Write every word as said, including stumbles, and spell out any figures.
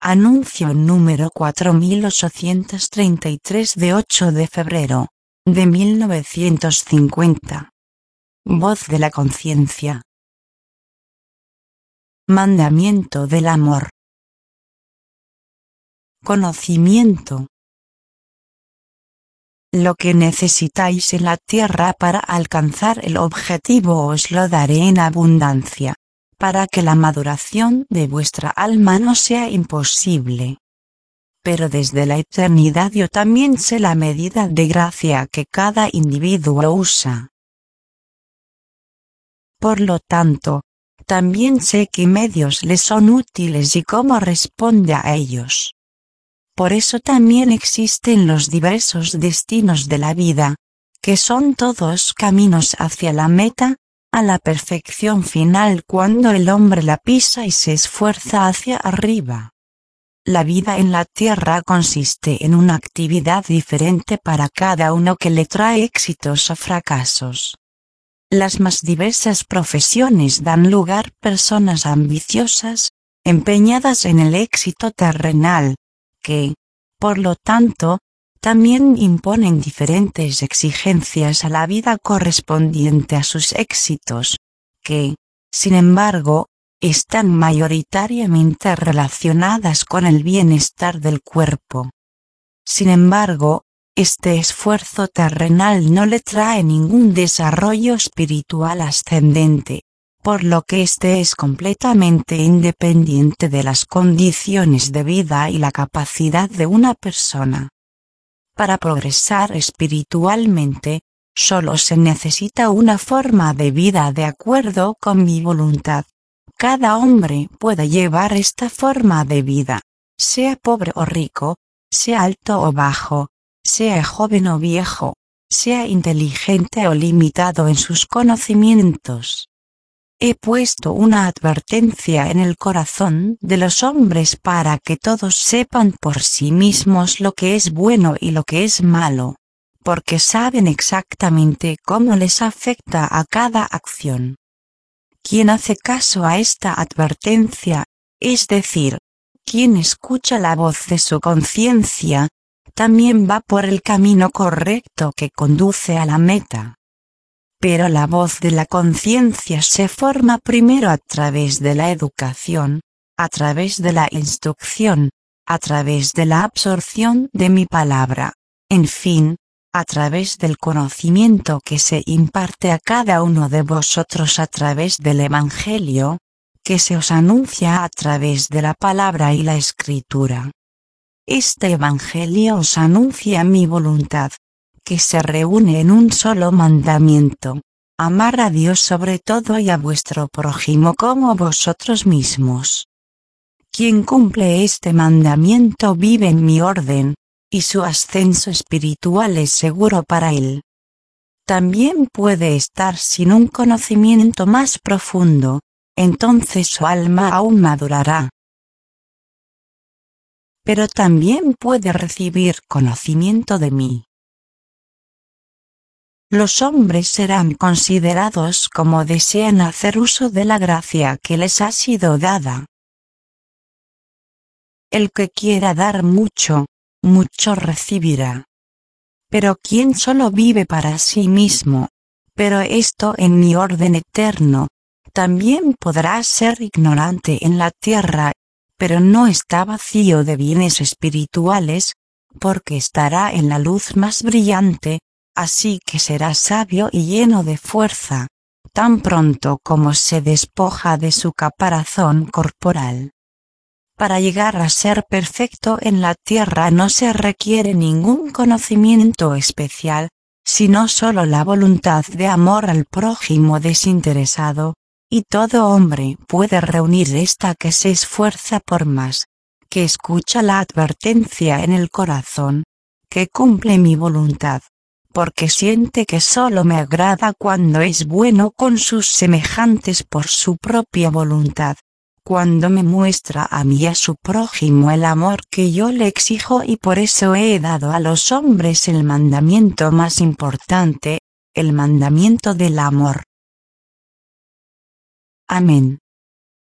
Anuncio número cuatro mil ochocientos treinta y tres de ocho de febrero de mil novecientos cincuenta. Voz de la conciencia. Mandamiento del amor. Conocimiento. Lo que necesitáis en la tierra para alcanzar el objetivo os lo daré en abundancia, para que la maduración de vuestra alma no sea imposible. Pero desde la eternidad yo también sé la medida de gracia que cada individuo usa. Por lo tanto, también sé qué medios les son útiles y cómo responde a ellos. Por eso también existen los diversos destinos de la vida, que son todos caminos hacia la meta, a la perfección final cuando el hombre la pisa y se esfuerza hacia arriba. La vida en la tierra consiste en una actividad diferente para cada uno que le trae éxitos o fracasos. Las más diversas profesiones dan lugar a personas ambiciosas, empeñadas en el éxito terrenal, que, por lo tanto, también imponen diferentes exigencias a la vida correspondiente a sus éxitos, que, sin embargo, están mayoritariamente relacionadas con el bienestar del cuerpo. Sin embargo, este esfuerzo terrenal no le trae ningún desarrollo espiritual ascendente, por lo que éste es completamente independiente de las condiciones de vida y la capacidad de una persona. Para progresar espiritualmente, solo se necesita una forma de vida de acuerdo con mi voluntad. Cada hombre puede llevar esta forma de vida, sea pobre o rico, sea alto o bajo, sea joven o viejo, sea inteligente o limitado en sus conocimientos. He puesto una advertencia en el corazón de los hombres para que todos sepan por sí mismos lo que es bueno y lo que es malo, porque saben exactamente cómo les afecta a cada acción. Quien hace caso a esta advertencia, es decir, quien escucha la voz de su conciencia, también va por el camino correcto que conduce a la meta. Pero la voz de la conciencia se forma primero a través de la educación, a través de la instrucción, a través de la absorción de mi palabra, en fin, a través del conocimiento que se imparte a cada uno de vosotros a través del Evangelio, que se os anuncia a través de la palabra y la escritura. Este Evangelio os anuncia mi voluntad, que se reúne en un solo mandamiento: amar a Dios sobre todo y a vuestro prójimo como vosotros mismos. Quien cumple este mandamiento vive en mi orden, y su ascenso espiritual es seguro para él. También puede estar sin un conocimiento más profundo, entonces su alma aún madurará. Pero también puede recibir conocimiento de mí. Los hombres serán considerados como desean hacer uso de la gracia que les ha sido dada. El que quiera dar mucho, mucho recibirá. Pero quien solo vive para sí mismo, pero esto en mi orden eterno, también podrá ser ignorante en la tierra, pero no está vacío de bienes espirituales, porque estará en la luz más brillante, así que será sabio y lleno de fuerza, tan pronto como se despoja de su caparazón corporal. Para llegar a ser perfecto en la tierra no se requiere ningún conocimiento especial, sino solo la voluntad de amor al prójimo desinteresado, y todo hombre puede reunir esta que se esfuerza por más, que escucha la advertencia en el corazón, que cumple mi voluntad, porque siente que solo me agrada cuando es bueno con sus semejantes por su propia voluntad, cuando me muestra a mí y a su prójimo el amor que yo le exijo, y por eso he dado a los hombres el mandamiento más importante, el mandamiento del amor. Amén.